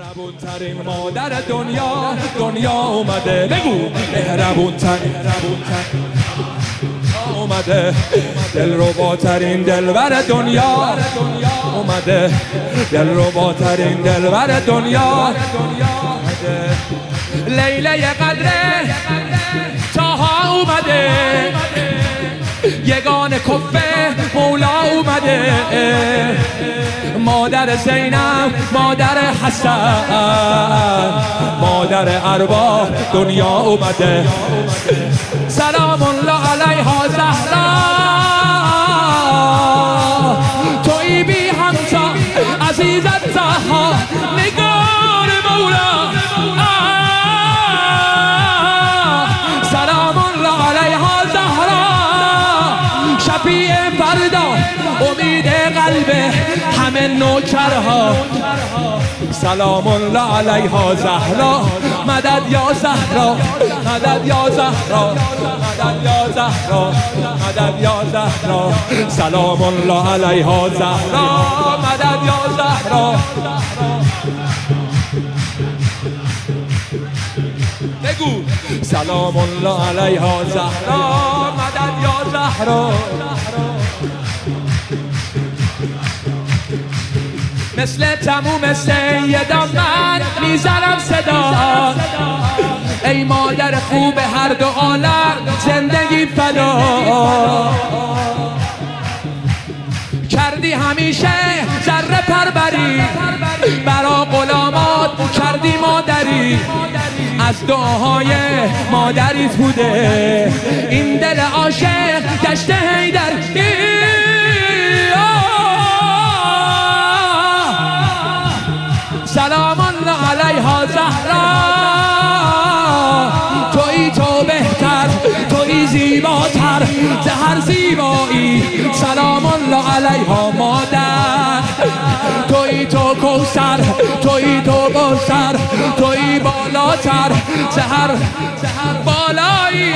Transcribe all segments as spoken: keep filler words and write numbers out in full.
مهربون ترین مادر دنیا دنیا اومده. بگو مهربون ترین اومده. دلربا ترین دلبر دنیا اومده. دلربا ترین دلبر دنیا اومده. لیله قدر تاها اومده. یگان کفه مولا اومده. مادر زینب، مادر حسن، مادر ارباب دنیا اومده. سلام الله علیها زهرا، توی بی همتا عزیزت زهرا، نگار مولا. سلام الله علیها زهرا، شفیع فردا، امید قلب همه نوکرها. سلام الله علیها زهرا، مدد یا زهرا، مدد یا زهرا، مدد یا زهرا، مدد یا زهرا. سلام الله علیها زهرا، مدد یا زهرا. بگو سلام الله علیها زهرا، مدد یا زهرا. مثل تموم سیدان من میزنم صدا. ای مادر خوب هر دو عالم، زندگی فدا. کردی همیشه ذره پروری، برا غلامات کردی مادری. از دعاهای مادریت بوده این دل عاشق گشته حیدر. سلام الله علیها زهرا، تویی تو بهتر، تویی زیباتر ز هر زیبایی. سلام الله علیها مادر، تویی تو کوثر، تویی تو کوثر، تویی بالاتر ز هر بالایی.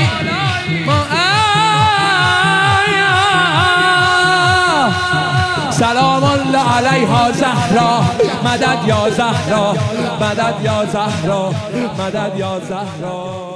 سلام الله علیها زهرا، مدد یا زهرا، مدد یا زهرا، مدد یا زهرا.